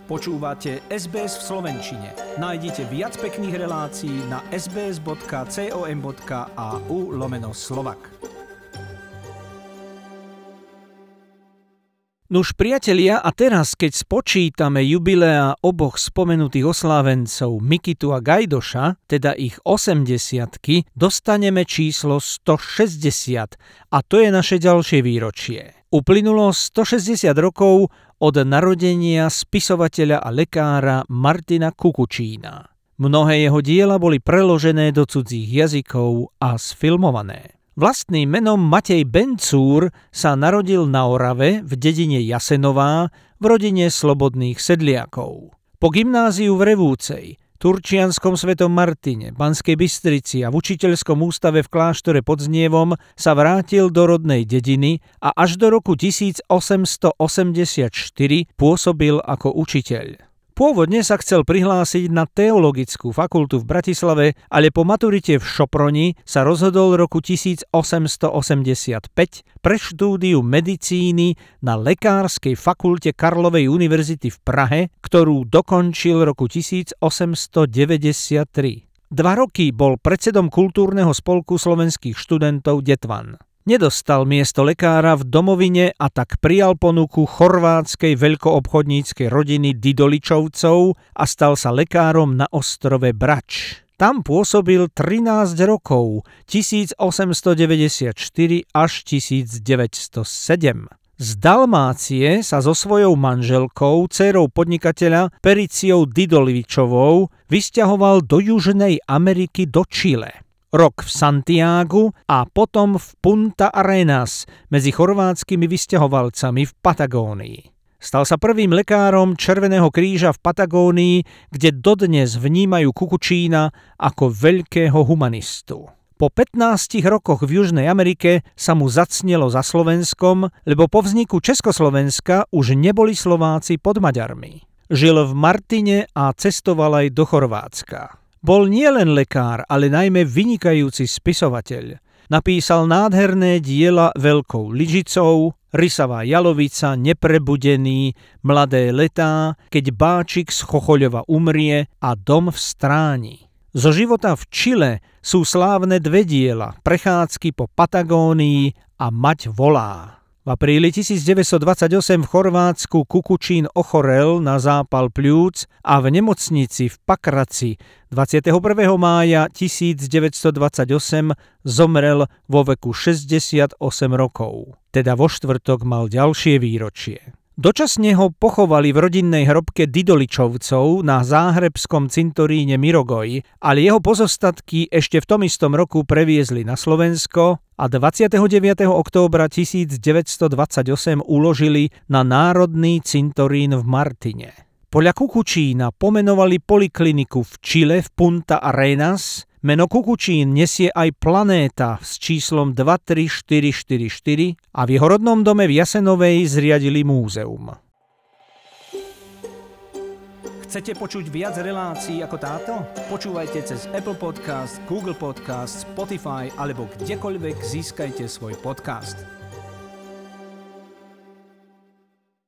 Počúvate SBS v slovenčine. Nájdite viac pekných relácií na sbs.com.au/Slovak. Nuž priatelia, a teraz, keď spočítame jubilea oboch spomenutých oslávencov Mikitu a Gajdoša, teda ich 80-ky, dostaneme číslo 160 a to je naše ďalšie výročie. Uplynulo 160 rokov od narodenia spisovateľa a lekára Martina Kukučína. Mnohé jeho diela boli preložené do cudzích jazykov a sfilmované. Vlastným menom Matej Bencúr sa narodil na Orave v dedine Jasenová v rodine slobodných sedliakov. Po gymnáziu v Revúcej, Turčianskom Svetom Martine, Banskej Bystrici a v učiteľskom ústave v kláštore pod Znievom sa vrátil do rodnej dediny a až do roku 1884 pôsobil ako učiteľ. Pôvodne sa chcel prihlásiť na teologickú fakultu v Bratislave, ale po maturite v Šoproni sa rozhodol roku 1885 pre štúdiu medicíny na Lekárskej fakulte Karlovej univerzity v Prahe, ktorú dokončil roku 1893. 2 roky bol predsedom kultúrneho spolku slovenských študentov Detvan. Nedostal miesto lekára v domovine a tak prijal ponuku chorvátskej veľkoobchodníckej rodiny Didoličovcov a stal sa lekárom na ostrove Brač. Tam pôsobil 13 rokov, 1894 až 1907. Z Dalmácie sa so svojou manželkou, dcérou podnikateľa Periciou Didoličovou vysťahoval do Južnej Ameriky do Čile. Rok v Santiagu a potom v Punta Arenas medzi chorvátskymi vysťahovalcami v Patagónii. Stal sa prvým lekárom Červeného kríža v Patagónii, kde dodnes vnímajú Kukučína ako veľkého humanistu. Po 15 rokoch v Južnej Amerike sa mu zacnelo za Slovenskom, lebo po vzniku Československa už neboli Slováci pod Maďarmi. Žil v Martine a cestoval aj do Chorvátska. Bol nielen lekár, ale najmä vynikajúci spisovateľ. Napísal nádherné diela Veľkou lyžicou, Rysavá jalovica, Neprebudený, Mladé letá, Keď Báčik z Chochoľova umrie a Dom v Stráni. Zo života v Čile sú slávne 2 diela, Prechádzky po Patagónii a Mať volá. V apríli 1928 v Chorvátsku Kukučín ochorel na zápal pľúc a v nemocnici v Pakraci 21. mája 1928 zomrel vo veku 68 rokov. Teda vo štvrtok mal ďalšie výročie. Dočasne ho pochovali v rodinnej hrobke Didoličovcov na záhrebskom cintoríne Mirogoj, ale jeho pozostatky ešte v tom istom roku previezli na Slovensko a 29. októbra 1928 uložili na Národný cintorín v Martine. Podľa Kukučína pomenovali polikliniku v Čile v Punta Arenas. Meno Kukučín nesie aj planéta s číslom 23444 a v jeho rodnom dome v Jasenovej zriadili múzeum. Chcete počuť viac relácií ako táto? Počúvajte cez Apple Podcast, Google Podcast, Spotify alebo kdekoľvek získajte svoj podcast.